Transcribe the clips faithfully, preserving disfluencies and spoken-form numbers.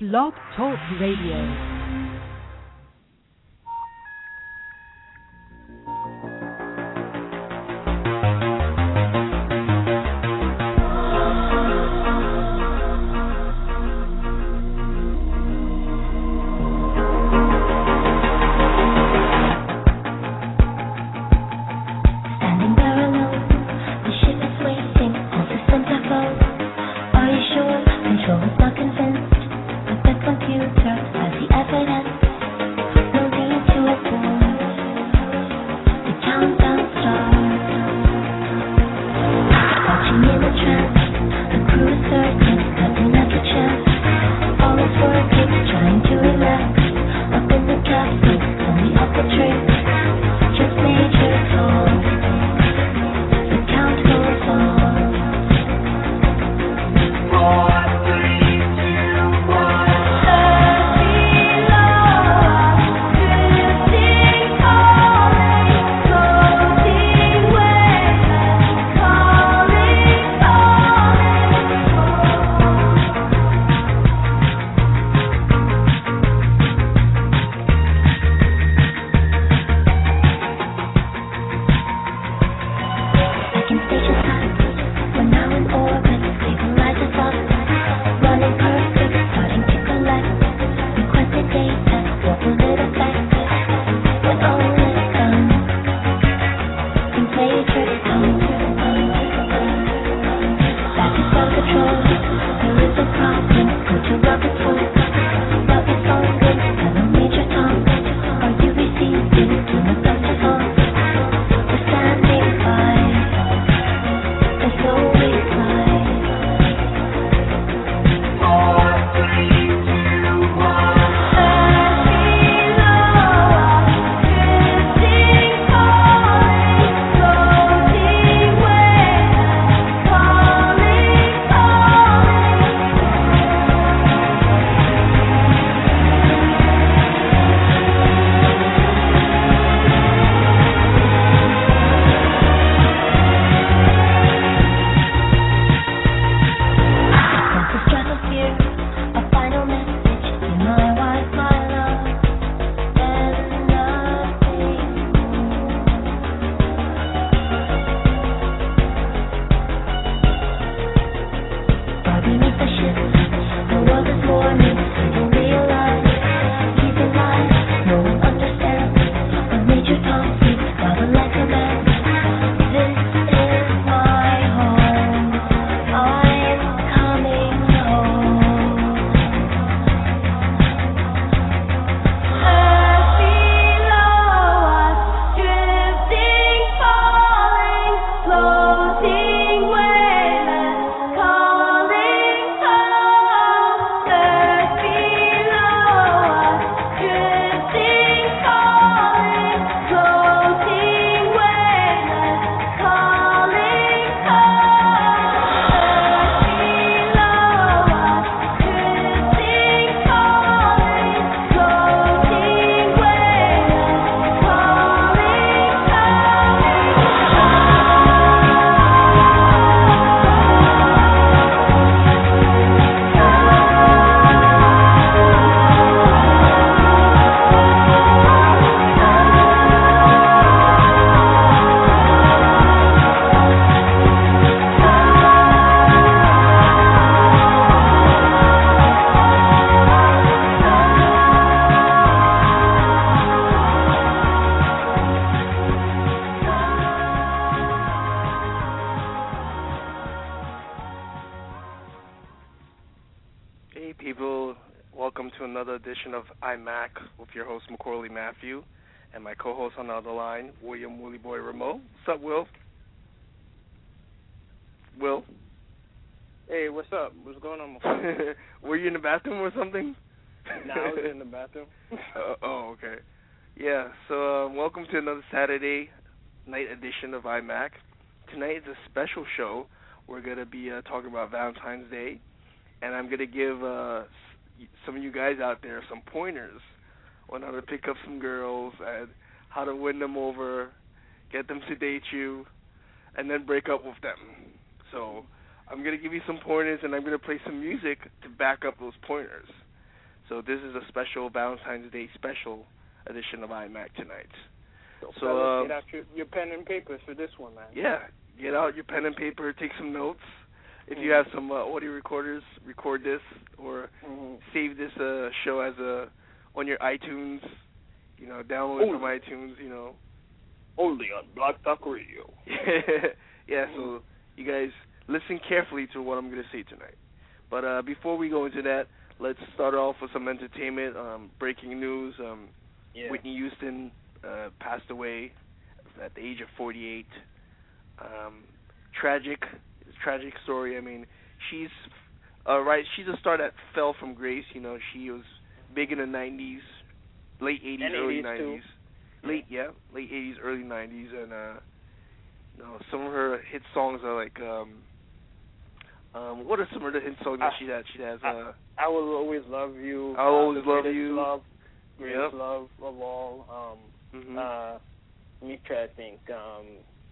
Blog Talk Radio. And my co-host on the other line, William Willie Boy Rameau. What's up, Will? Will? Hey, what's up? What's going on, my friend? Were you in the bathroom or something? No, I was in the bathroom. uh, oh, okay. Yeah, so um, welcome to another Saturday night edition of iMac. Tonight is a special show. We're going to be uh, talking about Valentine's Day, and I'm going to give uh, some of you guys out there some pointers on how to pick up some girls and how to win them over, get them to date you, and then break up with them. So I'm going to give you some pointers, and I'm going to play some music to back up those pointers. So this is a special Valentine's Day special edition of iMac tonight. So, so fellas, uh, get out your, your pen and paper for this one, man. Yeah, get out your pen and paper, take some notes. If mm-hmm. you have some uh, audio recorders, record this or mm-hmm. save this uh, show as a on your iTunes. You know, download it from iTunes. You know, only on Block Talk Radio. Yeah, so you guys listen carefully to what I'm going to say tonight. But uh, before we go into that, let's start off with some entertainment. Um, breaking news: um, yeah. Whitney Houston uh, passed away at the age of forty-eight. Um, tragic, tragic story. I mean, she's uh, right. She's a star that fell from grace. You know, she was big in the nineties, late eighties, and early eighties nineties. Too. Late, yeah, late eighties, early nineties, and uh, you know, some of her hit songs are like, um, um, what are some of the hit songs that I, she has? She has, uh, I Will Always Love You. I'll Always uh, Love greatest You. Love, greatest Yep. love of all. Um, mm-hmm. uh, let me try to think. Um,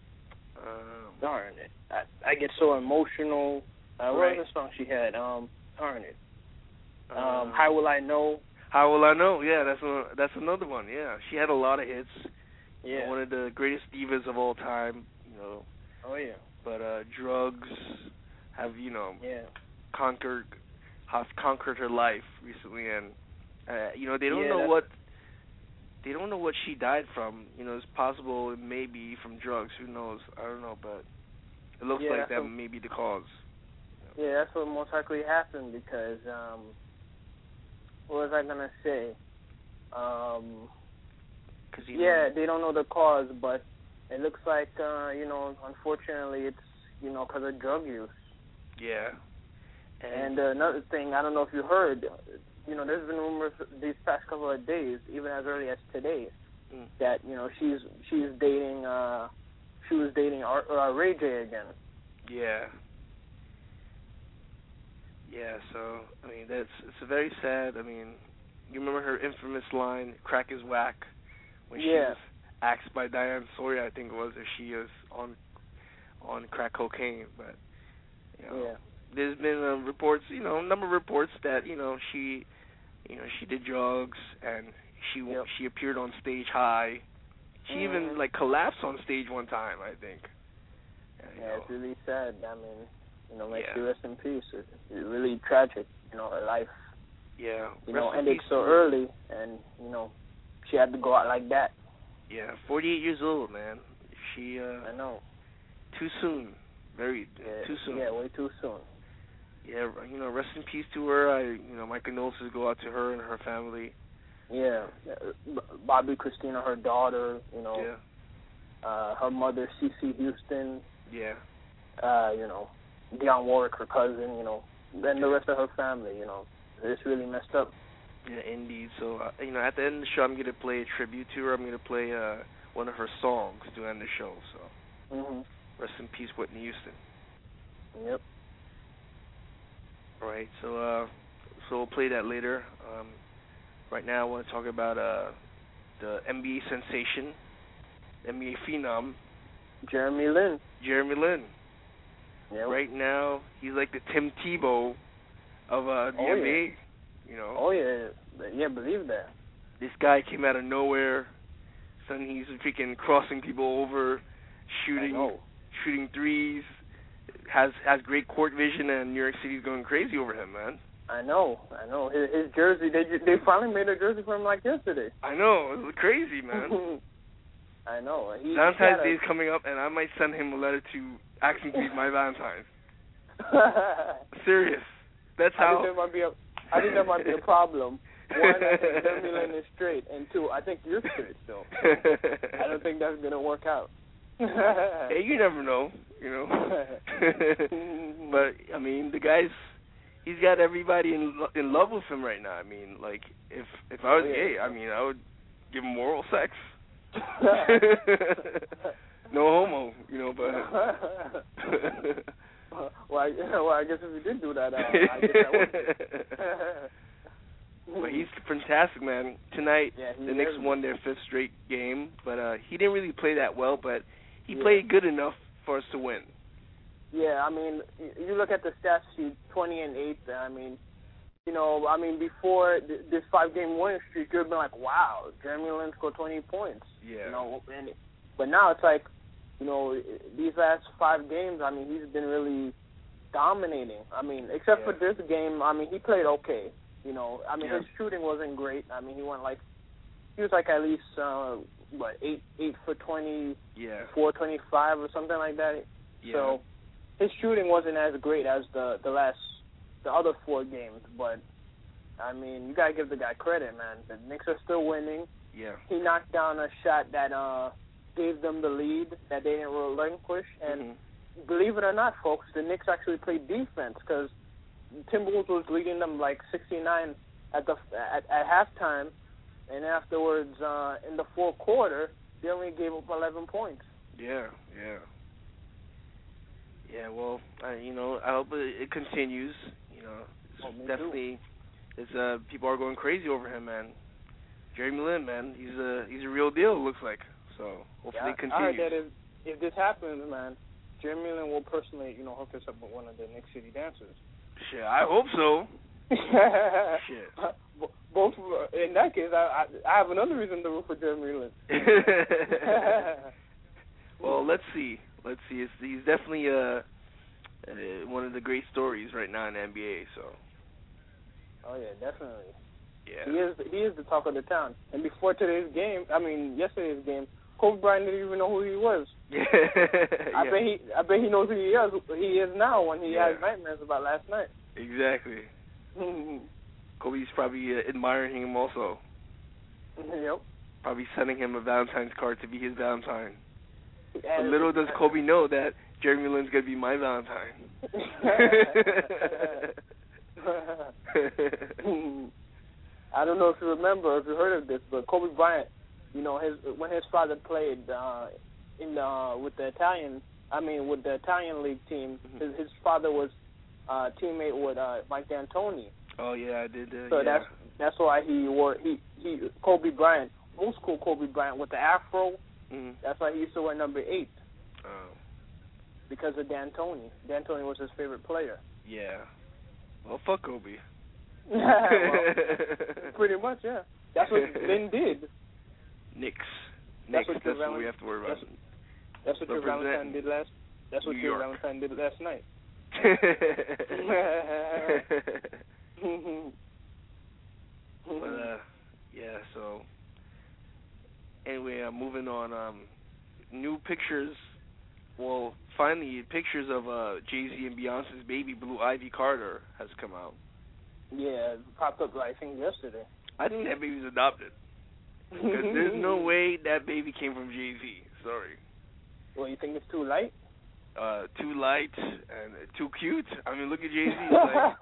um, darn it, I, I get so emotional. Uh, what right. was the song she had? Um, darn it. Um, um, How Will I Know? How Will I Know? Yeah, that's one, that's another one. Yeah, she had a lot of hits. Yeah. You know, one of the greatest divas of all time. You know. Oh yeah. But uh, drugs have you know yeah. conquered have conquered her life recently, and uh, you know they don't yeah, know what they don't know what she died from. You know, it's possible it may be from drugs. Who knows? I don't know, but it looks yeah, like that what, may be the cause. Yeah, that's what most likely happened because um, what was I gonna say? Um, Cause, yeah, know, they don't know the cause, but it looks like uh, you know, unfortunately, it's you know because of drug use. Yeah. And, and uh, another thing, I don't know if you heard, you know, there's been rumors these past couple of days, even as early as today, mm. that you know she's she's dating, uh, she was dating Ar- uh, Ray J again. Yeah. Yeah. So I mean, that's it's very sad. I mean, you remember her infamous line, "Crack is whack," when yeah. she was asked by Diane Sawyer, I think it was, if she is on on crack cocaine, but you know. Yeah. There's been uh, reports, you know, a number of reports that you know she, you know, she did drugs and she yep. she appeared on stage high. She mm. even like collapsed on stage one time, I think. And, yeah, know, it's really sad. I mean, you know, may yeah. she rest in peace. It's, it's really tragic, you know, her life. Yeah. You rest know, in ended peace. so early, and you know, she had to go out like that. Yeah, forty-eight years old, man. She. Uh, I know. Too soon. Very yeah, too soon. Yeah, way too soon. Yeah, you know, rest in peace to her. I, you know, my condolences go out to her and her family. Yeah, Bobby Christina, her daughter. You know, yeah. uh, her mother, Cece Houston. Yeah. Uh, you know, Dionne Warwick, her cousin. You know, and the rest of her family. You know, it's really messed up. Yeah, indeed. So, uh, you know, at the end of the show, I'm gonna play a tribute to her. I'm gonna play uh, one of her songs to end the show. So, mhm. Rest in peace, Whitney Houston. Yep. All right, so uh, so we'll play that later. Um, right now, I want to talk about uh, the N B A sensation, N B A phenom, Jeremy Lin. Jeremy Lin. Yep. Right now, he's like the Tim Tebow of uh, the oh, N B A. Yeah. You know. Oh yeah, yeah, believe that. This guy came out of nowhere. Suddenly he's freaking crossing people over, shooting, shooting threes. Has has great court vision, and New York City's going crazy over him, man. I know, I know. His, his jersey, they they finally made a jersey for him like yesterday. I know, it was crazy, man. I know. He, Valentine's he Day is coming up, and I might send him a letter to ask him to be my Valentine. Serious. That's how. I think there might be a, I think that might be a problem. One, I think Jeremy Lin is straight, and two, I think you're straight still. I don't think that's gonna work out. Hey, you never know, you know. But I mean, the guy's he's got everybody in in love with him right now. I mean, like if if I was oh, yeah. gay, I mean, I would give him oral sex. No homo, you know, but. well, I, well, I guess if we did do that, uh, I guess that would. But he's fantastic, man. Tonight, yeah, the Knicks is. won their fifth straight game, but uh, he didn't really play that well, but he yeah. played good enough for us to win. Yeah, I mean, you look at the stats sheet, twenty and eight. I mean, you know, I mean, before th- this five-game winning streak, you'd have been like, wow, Jeremy Lin scored twenty points. Yeah. You know, and, but now it's like, you know, these last five games, I mean, he's been really dominating. I mean, except yeah. for this game, I mean, he played okay. You know, I mean, yeah. his shooting wasn't great. I mean, he went like, he was like at least, uh, what, eight, eight for twenty, yeah. four twenty-five or something like that. Yeah. So his shooting wasn't as great as the, the last, the other four games. But, I mean, you got to give the guy credit, man. The Knicks are still winning. Yeah. He knocked down a shot that uh, gave them the lead that they didn't relinquish. And mm-hmm. believe it or not, folks, the Knicks actually played defense because Timberwolves was leading them like sixty-nine at the at, at halftime, and afterwards uh, in the fourth quarter they only gave up eleven points. Yeah, yeah, yeah. Well, I, you know, I hope it, it continues. You know, it's oh, definitely, it's uh, people are going crazy over him, man. Jeremy Lin, man, he's a he's a real deal. It looks like. So hopefully yeah, it continues. I heard that if if this happens, man, Jeremy Lin will personally, you know, hook us up with one of the Knicks City dancers. Shit, I hope so. Shit. Both in that case, I, I I have another reason to root for Jeremy Lin. Well, let's see. Let's see. It's, he's definitely uh, uh, one of the great stories right now in the N B A. So. Oh yeah, definitely. Yeah. He is he is the talk of the town. And before today's game, I mean yesterday's game, Kobe Bryant didn't even know who he was. Yeah. I bet he I bet he knows who he is he is now when he yeah. has nightmares about last night. Exactly. Kobe's probably uh, admiring him also. Yep. Probably sending him a Valentine's card to be his Valentine. And but little does Kobe know that Jeremy Lin's gonna be my Valentine. I don't know if you remember, if you heard of this, but Kobe Bryant, you know, his when his father played uh, in the, uh, with the Italian, I mean, with the Italian league team, mm-hmm. his, his father was uh, teammate with uh, Mike D'Antoni. Oh yeah, I did. Uh, so yeah. that's that's why he wore he he Kobe Bryant, old school Kobe Bryant with the afro. Mm-hmm. That's why he used to wear number eight. Oh. Because of D'Antoni. D'Antoni was his favorite player. Yeah. Well, fuck Kobe. Well, pretty much, yeah. That's what Lin did. Knicks. That's Knicks, what, that's Val- what we have to worry about. That's, that's what your Valentine did last. That's what New your York. Valentine did last night. But uh, yeah. So anyway, uh, moving on. Um, new pictures. Well, finally, pictures of uh, Jay-Z and Beyonce's baby, Blue Ivy Carter, has come out. Yeah, it popped up, I think, yesterday. I think that baby's adopted. Because there's no way that baby came from Jay-Z. Sorry. Well, you think it's too light? Uh, too light and too cute. I mean, look at Jay-Z.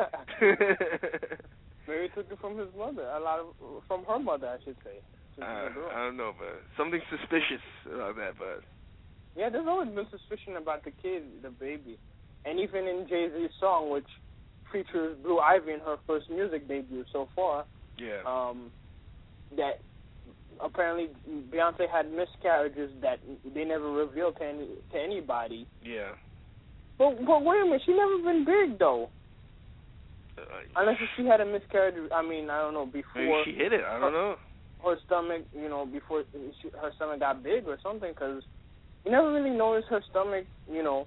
Like. Maybe he took it from his mother. A lot of from her mother, I should say. Uh, I don't know, but something suspicious about that. But yeah, there's always been suspicion about the kid, the baby, and even in Jay-Z's song, which features Blue Ivy in her first music debut so far. Yeah. Um, that apparently Beyonce had miscarriages that they never revealed to any to anybody. Yeah. But but wait a minute, she never been big though. Uh, Unless she had a miscarriage. I mean, I don't know before. Maybe she hit it. I don't know. Her stomach, you know, before she, her stomach got big or something, because you never really noticed her stomach, you know.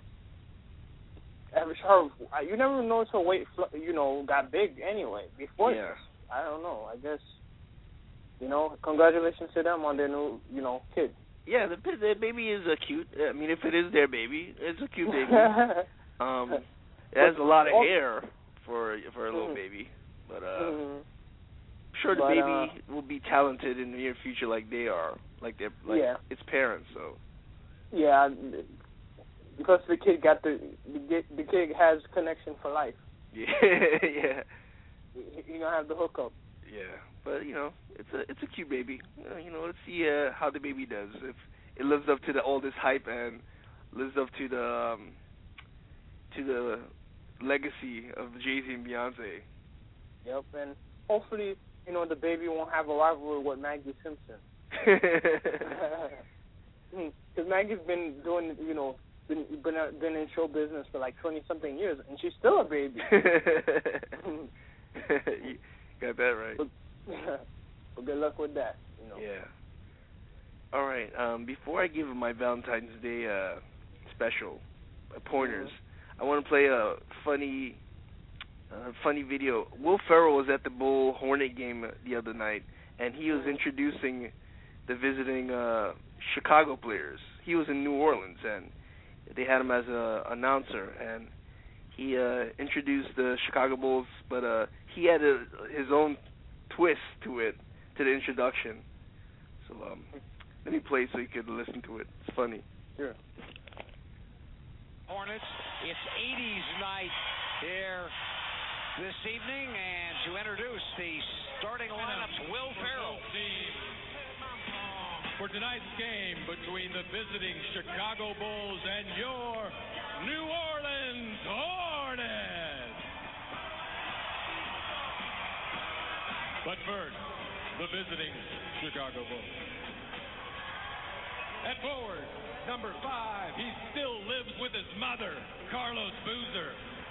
Her, you never noticed her weight, you know, got big anyway. Before yeah. this, I don't know. I guess, you know, congratulations to them on their new, you know, kid. Yeah, the the baby is a cute. I mean, if it is their baby, it's a cute baby. um, it has a lot of hair for for a little mm-hmm. baby, but uh, mm-hmm. I'm sure the but, baby uh, will be talented in the near future, like they are, like their like yeah. its parents. So yeah, because the kid got the the, the kid has connection for life. Yeah, yeah. You don't have the hookup. Yeah, but you know, it's a it's a cute baby. Uh, you know, let's see uh, how the baby does. If it lives up to the all this hype and lives up to the um, to the legacy of Jay-Z and Beyonce. Yep, and hopefully, you know, the baby won't have a rivalry with Maggie Simpson. Because Maggie's been doing, you know, been been been in show business for like twenty something years, and she's still a baby. You got that right. But, well, good luck with that. You know. Yeah. All right. Um, before I give my Valentine's Day uh, special uh, pointers, mm-hmm. I want to play a funny, uh, funny video. Will Ferrell was at the Bull Hornet game the other night, and he was mm-hmm. introducing the visiting uh, Chicago players. He was in New Orleans, and they had him as a announcer, and he uh, introduced the Chicago Bulls, but uh, he had a, his own twist to it, to the introduction. So um, let me play so you could listen to it. It's funny. Sure. Hornets, it's eighties night here this evening, and to introduce the starting lineups, Will Ferrell. For tonight's game between the visiting Chicago Bulls and your New Orleans Hornets. But first, the visiting Chicago Bulls. At forward, number five, he still lives with his mother, Carlos Boozer.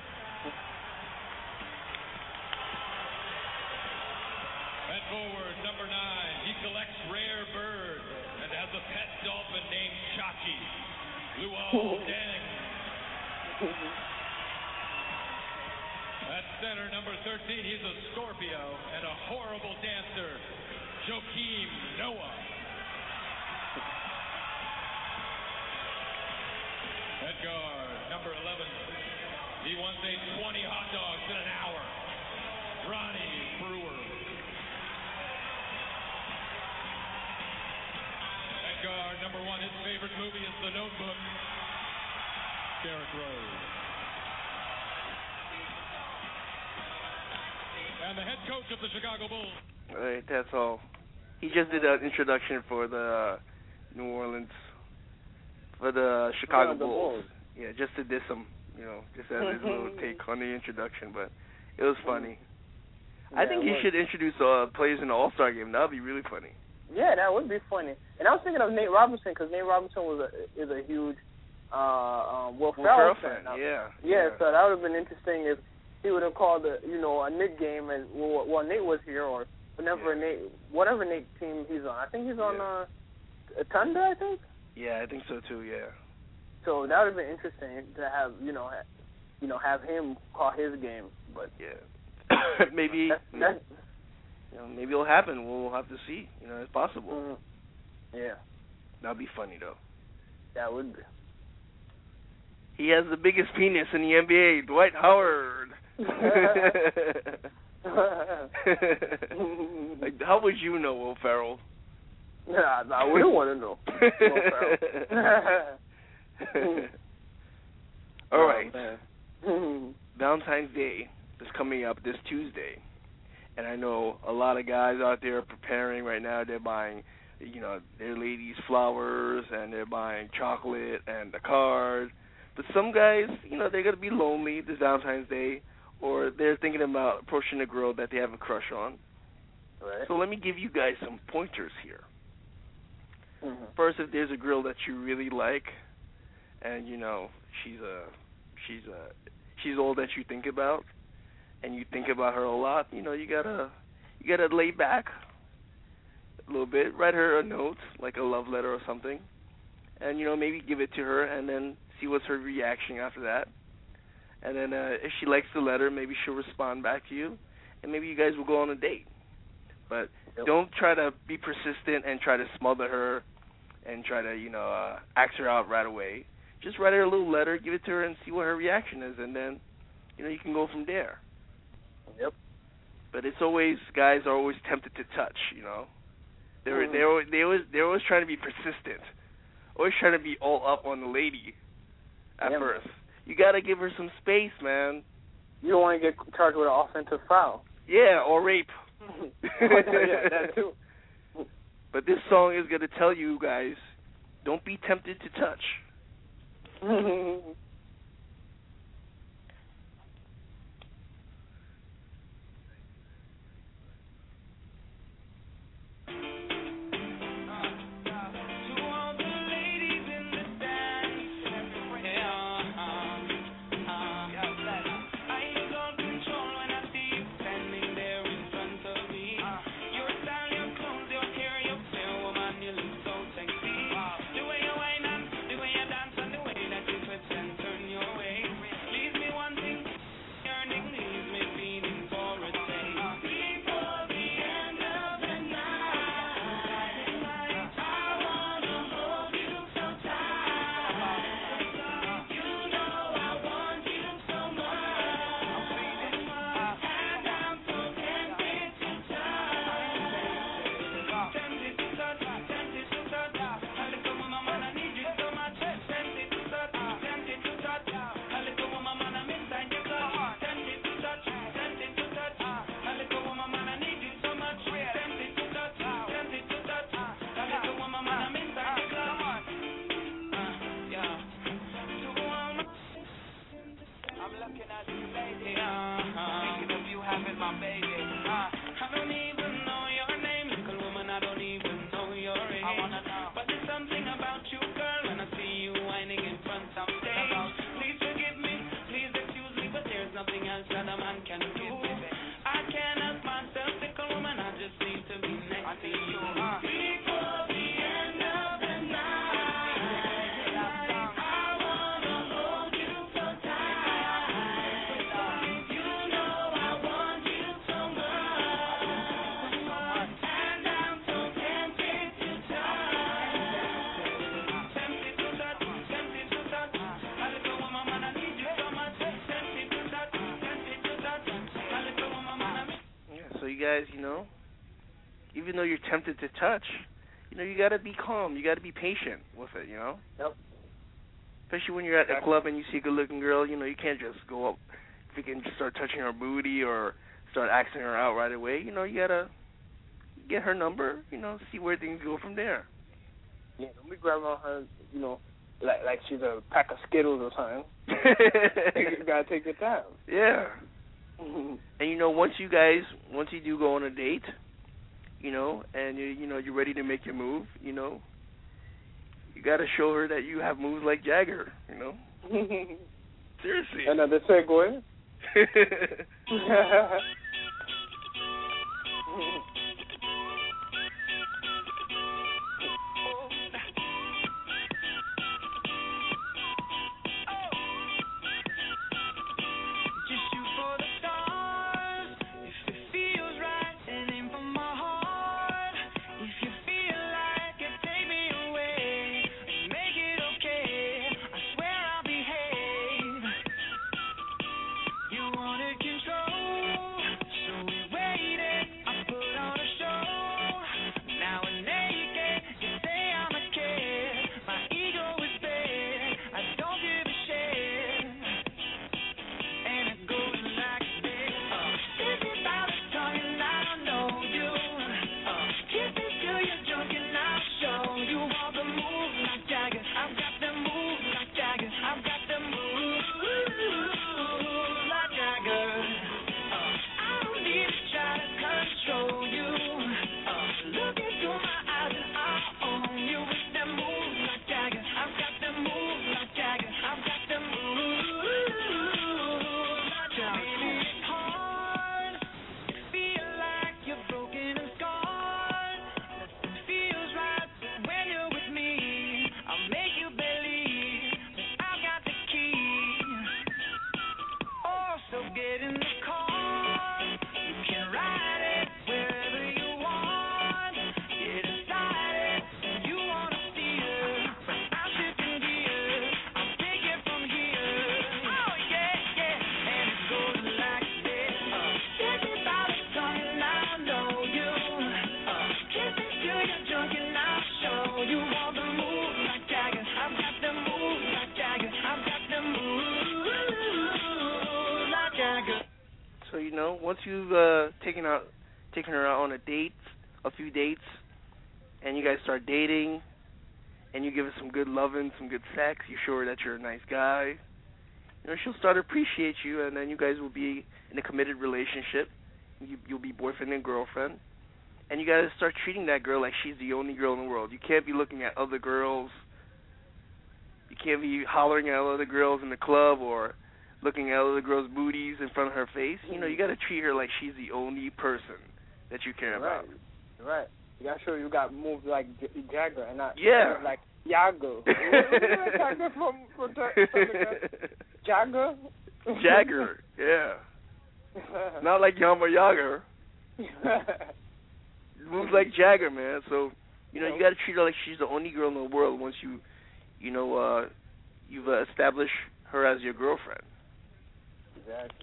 At forward, number nine, he collects rare birds and has a pet dolphin named Chachi, Luol Deng. At center, number thirteen, he's a Scorpio and a horrible dancer, Joakim Noah. At guard, number eleven, he once ate twenty hot dogs in an hour, Ronnie Brewer. Guard number one, his favorite movie is The Notebook, Derrick Rose. And the head coach of the Chicago Bulls. All right, that's all. He just did an introduction for the uh, New Orleans, for the Chicago yeah, the Bulls. Bulls. Yeah, just to diss him, you know, just as his little take on the introduction, but it was funny. Yeah, I think he should introduce uh, players in the All-Star game. That would be really funny. Yeah, that would be funny. And I was thinking of Nate Robinson because Nate Robinson was a, is a huge uh, um, Will Ferrell fan. Yeah, yeah. Yeah, so that would have been interesting if he would have called a you know a Knick game and well, well Nate was here or whenever yeah. Nate whatever Nate team he's on. I think he's on yeah. uh, Thunder. I think. Yeah, I think so too. Yeah. So that would have been interesting to have you know ha- you know have him call his game, but yeah, maybe. That's, that's, You know, maybe it'll happen. We'll have to see. You know, it's possible. Mm-hmm. Yeah. That'd be funny, though. That would be. He has the biggest penis in the N B A, Dwight Howard. Like, how would you know, Will Ferrell? Yeah, I wouldn't want to know. Will All right. Oh, Valentine's Day is coming up this Tuesday. And I know a lot of guys out there are preparing right now. They're buying, you know, their ladies flowers, and they're buying chocolate and a card. But some guys, you know, they're going to be lonely this Valentine's Day, or they're thinking about approaching a girl that they have a crush on. Right. So let me give you guys some pointers here. Mm-hmm. First, if there's a girl that you really like, and, you know, she's a, she's a, she's all that you think about, and you think about her a lot, you know, you gotta you gotta lay back a little bit, write her a note, like a love letter or something, and, you know, maybe give it to her and then see what's her reaction after that. And then uh, if she likes the letter, maybe she'll respond back to you, and maybe you guys will go on a date. But yep. Don't try to be persistent and try to smother her and try to, you know, uh, ask her out right away. Just write her a little letter, give it to her, and see what her reaction is, and then, you know, you can go from there. Yep. But it's always, guys are always tempted to touch, you know. They're mm. they're they always they're always trying to be persistent, always trying to be all up on the lady at yeah, first. Man. You gotta give her some space, man. You don't want to get charged with an offensive foul. Yeah, or rape. Yeah, that too. But this song is gonna tell you guys, don't be tempted to touch. know, even though you're tempted to touch, you know, you got to be calm. You got to be patient with it, you know? Yep. Especially when you're at a club and you see a good-looking girl, you know, you can't just go up, if you can just start touching her booty or start asking her out right away. You know, you got to get her number, you know, see where things go from there. Yeah, don't be grabbing on her, you know, like like she's a pack of Skittles or something. You got to take your time. Yeah. And, you know, once you guys, once you do go on a date, you know, and, you, you know, you're ready to make your move, you know, you got to show her that you have moves like Jagger, you know. Seriously. Another segue. So, you know, once you've uh, taken out, taken her out on a date, a few dates, and you guys start dating, and you give her some good loving, some good sex, you show her that you're a nice guy, you know, she'll start to appreciate you, and then you guys will be in a committed relationship. You, you'll be boyfriend and girlfriend, and you got to start treating that girl like she's the only girl in the world. You can't be looking at other girls. You can't be hollering at other girls in the club or looking at other girls' booties in front of her face. You know, you got to treat her like she's the only person that you care right. about. Right. You got to show you got moves like J- Jagger and not yeah. like Yago. Where's Jagger from? from Jagger? Jagger, yeah. Not like Yama Yager. Moves like Jagger, man. So, you know, you got to treat her like she's the only girl in the world once you, you know, uh, you've uh, established her as your girlfriend. Exactly.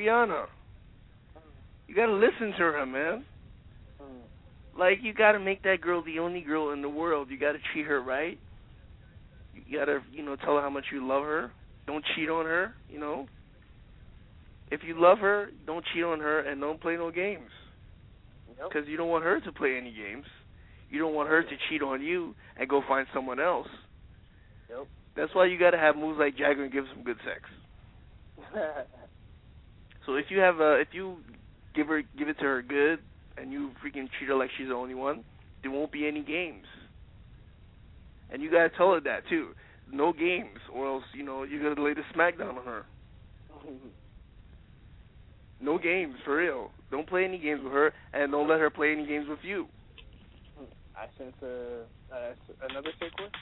Rihanna. You gotta listen to her, man. Like, you gotta make that girl the only girl in the world. You gotta treat her right. You gotta, you know, tell her how much you love her. Don't cheat on her, you know. If you love her, don't cheat on her and don't play no games. Because Yep. you don't want her to play any games. You don't want her to cheat on you and go find someone else. Yep. That's why you gotta have moves like Jagger and give some good sex. So if you have a, if you give her, give it to her good, and you freaking treat her like she's the only one, there won't be any games. And you gotta tell her that too. No games, or else, you know, you're gonna lay the smackdown on her. No games, for real. Don't play any games with her, and don't let her play any games with you. I sense a, uh, another fake word.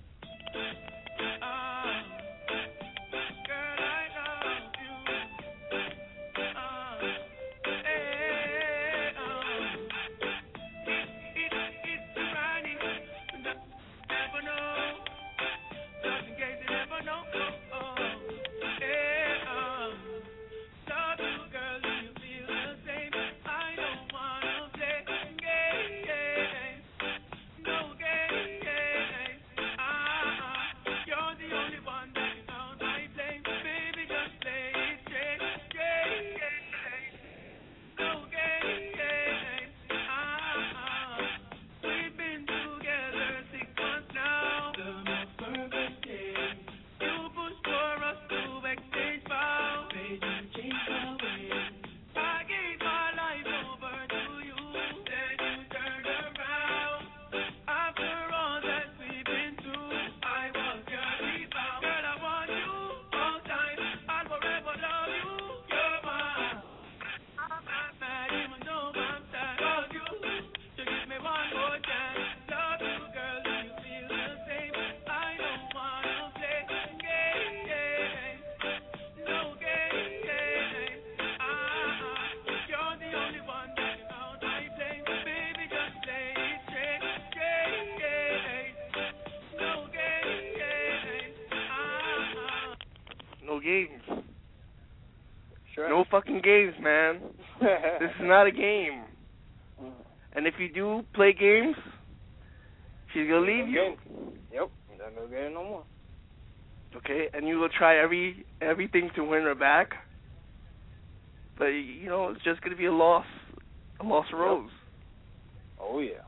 No games. Sure. No fucking games, man. This is not a game. And if you do play games, she's gonna leave you. Yep. Not gonna get it no more. Okay, and you will try every everything to win her back. But you know, it's just gonna be a loss, a loss of rose. Oh yeah.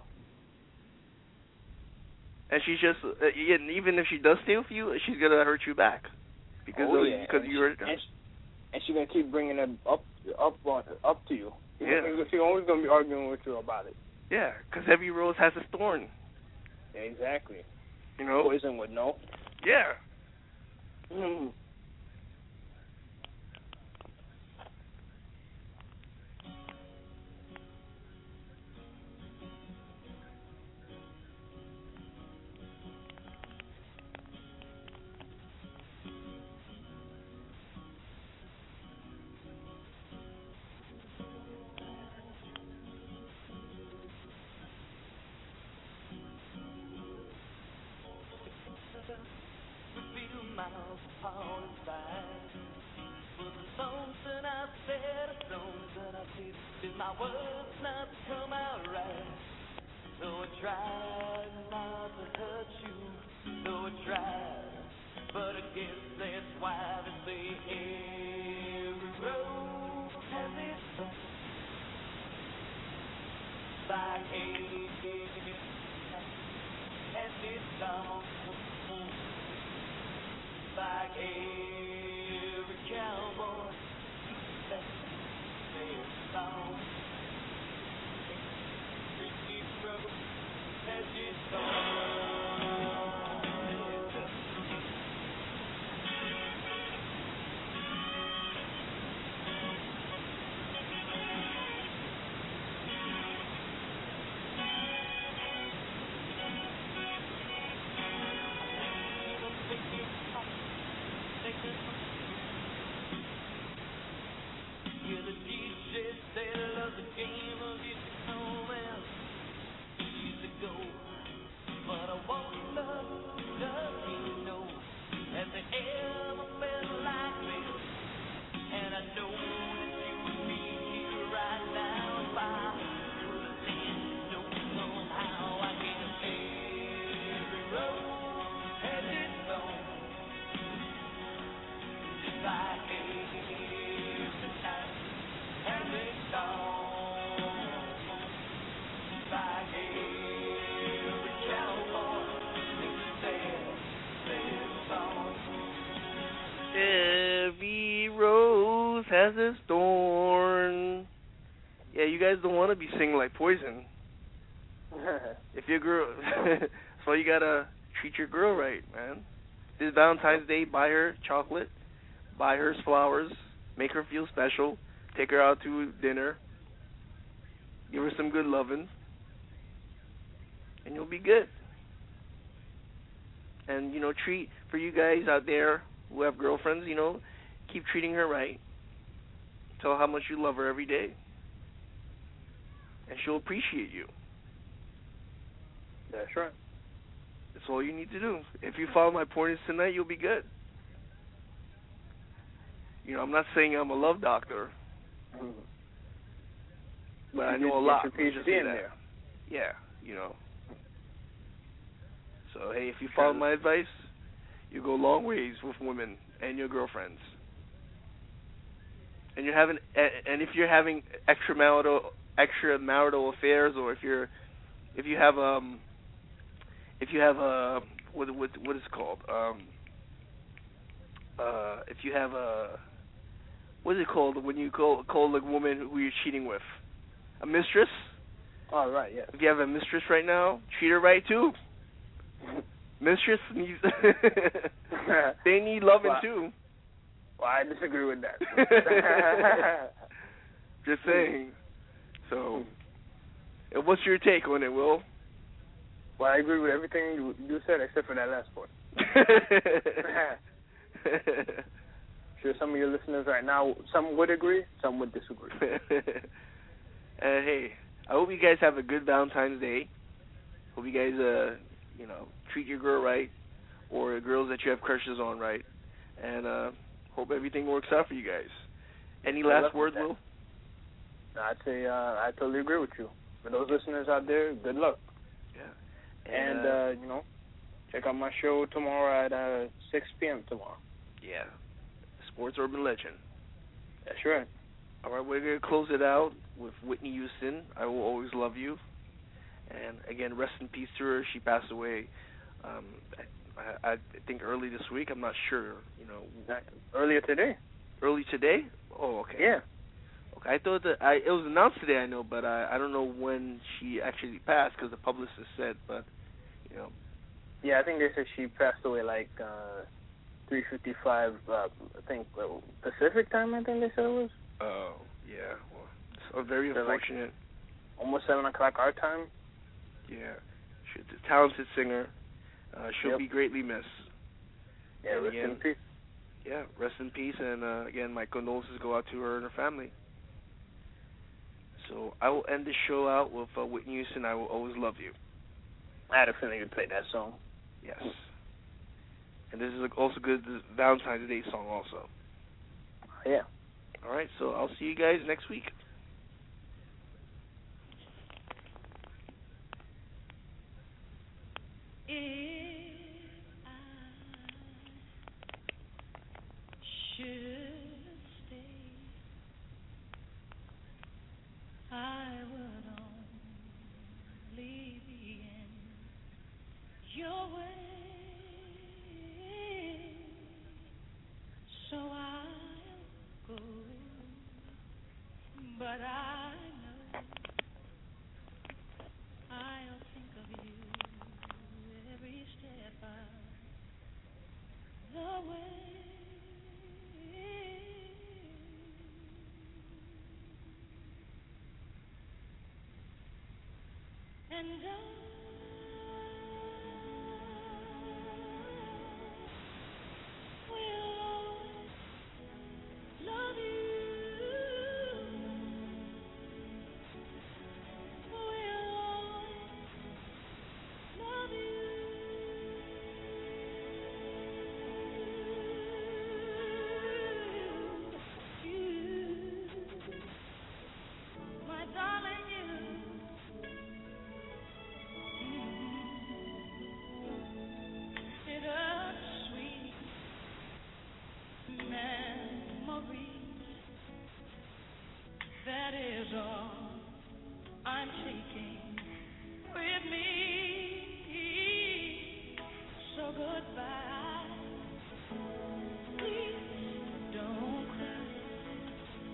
And she's just, uh, even if she does stay with you, she's gonna hurt you back because oh, of, yeah. because and you she, hurt her. and, she, and she's gonna keep bringing it up, up, on, up to you. Yeah. She's always gonna be arguing with you about it. Yeah, because every rose has a thorn. Yeah, exactly. You know. Poison would know. Yeah. Mm. as this thorn. Yeah, you guys don't want to be singing like Poison. If your girl, so you gotta treat your girl right, man. This Valentine's Day, buy her chocolate, buy her flowers, make her feel special, take her out to dinner, give her some good loving, and you'll be good. And, you know, treat, for you guys out there who have girlfriends, you know, keep treating her right. Tell her how much you love her every day. And she'll appreciate you. That's right. That's all you need to do. If you follow my pointers tonight, you'll be good. You know, I'm not saying I'm a love doctor, Mm-hmm. but I You know a get lot. your Let's just say PhD in that. there. Yeah, you know. So, hey, if you follow my advice, you go a long ways with women and your girlfriends. And you're having, and if you're having extramarital, extramarital affairs, or if you're, if you have um, if you have a what what what is it called um, uh, if you have a what is it called when you call call the woman who you're cheating with, a mistress? Oh, right, yeah. If you have a mistress right now, treat her right too. Mistress needs they need loving well, too. Well, I disagree with that. Just saying. So, and what's your take on it, Will? Well, I agree with everything you, you said except for that last part. Sure, some of your listeners right now, some would agree, some would disagree. And hey, I hope you guys have a good Valentine's Day. Hope you guys, uh, you know, treat your girl right, or girls that you have crushes on right, and uh, hope everything works out for you guys. Any last words, Will? I'd say uh, I totally agree with you. For those listeners out there, good luck. Yeah. And, and uh, uh, you know, check out my show tomorrow at uh, six p.m. tomorrow. Yeah. Sports Urban Legend. That's right. All right, we're going to close it out with Whitney Houston, I Will Always Love You. And, again, rest in peace to her. She passed away, um, I, I think, early this week. I'm not sure, you know. Earlier today. Early today? Oh, okay. Yeah. Okay, I thought that I, it was announced today, I know, but I, I don't know when she actually passed because the publicist said, but, you know. Yeah, I think they said she passed away like uh, three fifty-five, uh, I think, uh, Pacific time, I think they said it was. Oh, yeah. Well, so very so unfortunate. Like almost seven o'clock our time. Yeah. She's a talented singer. Uh, she'll yep. be greatly missed. Yeah, and rest again, in peace. Yeah, rest in peace. And, uh, again, my condolences go out to her and her family. So I will end the show out with uh, Whitney Houston, I Will Always Love You. I had a feeling you'd play that song. Yes. And this is also good Valentine's Day song also. Yeah. All right, so I'll see you guys next week. If I should stay, I would only be in your way. So I'll go, but I know I'll think of you every step of the way. And I will always love you. Will always love you. You, my darling, you. Bittersweet memories, that is all I'm taking with me. So goodbye, please don't cry.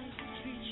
life treats